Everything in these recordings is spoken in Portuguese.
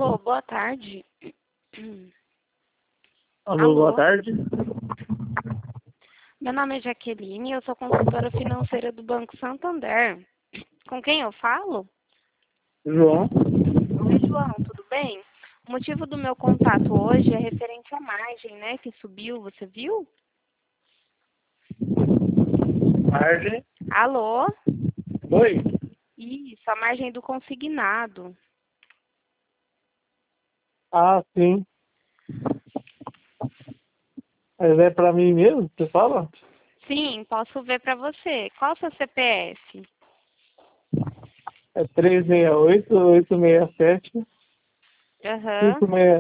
Alô, boa tarde. Alô, Alô, boa tarde. meu nome é Jaqueline, eu sou consultora financeira do Banco Santander. Com quem eu falo? João. Oi, João, tudo bem? O motivo do meu contato hoje é referente à margem, né, que subiu, você viu? Margem. Alô? Oi. Isso, a margem do consignado. Ah, sim. Mas é pra mim mesmo, você fala? Sim, posso ver para você. Qual o seu CPF? É 368-867 Aham,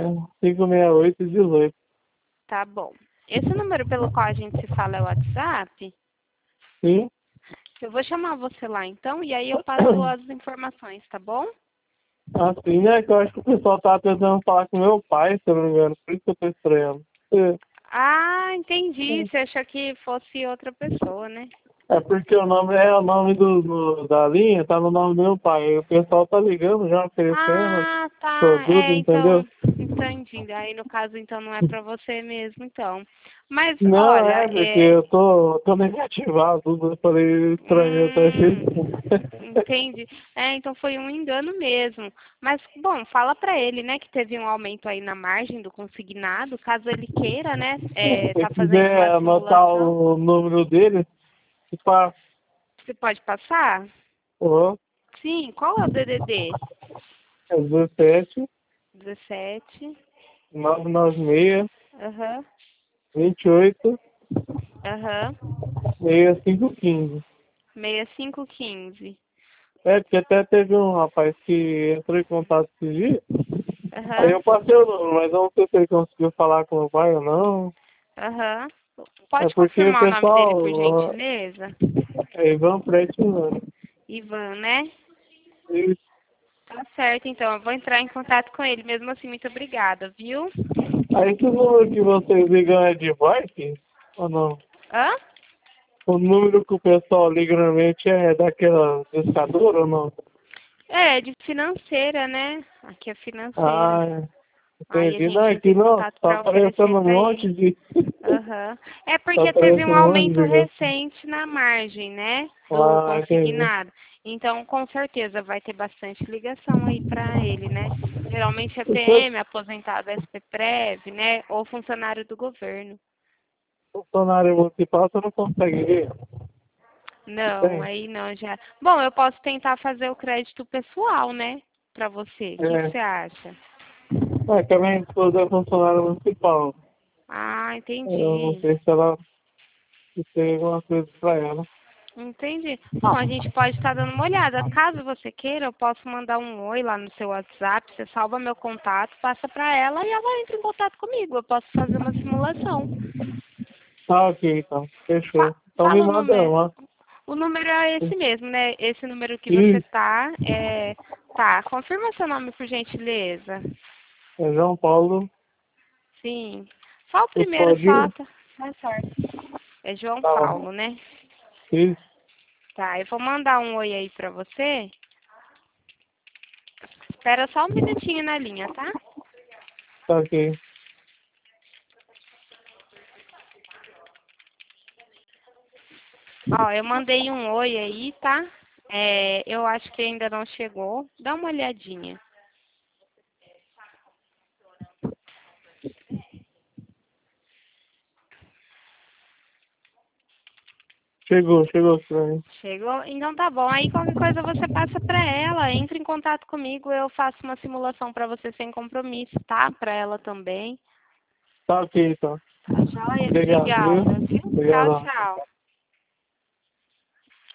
568-18. tá bom. Esse número pelo qual a gente se fala é o WhatsApp? Sim. Eu vou chamar você lá então e aí eu passo as informações, tá bom? Ah, sim, né? Que eu acho que o pessoal tá tentando falar com meu pai, se eu não me engano. Por isso que eu tô estranhando. Ah, entendi. Você achou que fosse outra pessoa, né? É porque o nome da linha tá no nome do meu pai. Aí o pessoal tá ligando já, oferecendo Ah, tá. produto, entendeu? Então, entendi. Aí no caso então não é pra você mesmo, então. Mas Não, olha, é, porque eu tô negativado, tudo. Eu falei estranho, eu tô achei. entendi. Então foi um engano mesmo. Mas bom, fala pra ele, né, que teve um aumento aí na margem do consignado, caso ele queira, né, Se tá fazendo quiser uma anotar simulação. o número dele, pá, Você pode passar? ó, Sim, qual é o DDD? é 17 17. 996 Aham. 28 Aham. 6515. 6515. É, porque até teve um rapaz que entrou em contato esse dia, aí Aham. eu passei o número, mas eu não sei se ele conseguiu falar com o meu pai ou não. Aham. É Pode porque o confirmar o nome dele, por pessoal, gentileza? é Ivan Prete, mano. Ivan, né? E Tá certo, então. Eu vou entrar em contato com ele. Mesmo assim, muito obrigada, viu? aí esse número que vocês ligam é de bike ou não? Hã? O número que o pessoal liga normalmente é daquela discadora ou não? É, de financeira, né? Aqui é financeira. Ah, Aí a entendi. Não, gente entra aqui em não, contato tá para oferecer aparecendo um para monte ele. de. Aham. É Tá porque teve aparecendo um um monte de aumento ligação. recente na margem, né? Do Ah, entendi. consignado. Então, com certeza, vai ter bastante ligação aí para ele, né? Geralmente é Deixa eu PM, aposentado SPPrev, né? Ou funcionário do governo. funcionário municipal, você não consegue ver? Não, Tem? aí não, já. Bom, eu posso tentar fazer o crédito pessoal, né? Para você. O que que É. você acha? É que a minha esposa é funcionária municipal. Ah, Eu não entendi. sei se ela se tem alguma coisa pra ela. Entendi. Bom, a gente pode estar dando uma olhada. Caso você queira, eu posso mandar um oi lá no seu WhatsApp. Você salva meu contato, passa para ela e ela entra em contato comigo. Eu posso fazer uma simulação. Ah, ok, então. Fechou. Então me Fala o manda número. uma. O número é esse mesmo, né? Esse número que você Isso, tá. Tá. Confirma seu nome, por gentileza. é João Paulo. Sim. Só o Você primeiro, só. pode. Tá certo. É João Tá bom. Paulo, né? Isso, Tá. Eu vou mandar um oi aí pra você. Espera só um minutinho na linha, tá? tá ok. Ó, eu mandei um oi aí, tá? Eu acho que ainda não chegou. Dá uma olhadinha. Chegou pra mim. Chegou? Então tá bom. Aí qualquer coisa você passa pra ela, entra em contato comigo, eu faço uma simulação pra você sem compromisso, tá? Pra ela também. Tá ok, então. Tá joia? Obrigado, viu? Obrigada, viu? Tchau, Obrigadão. tchau.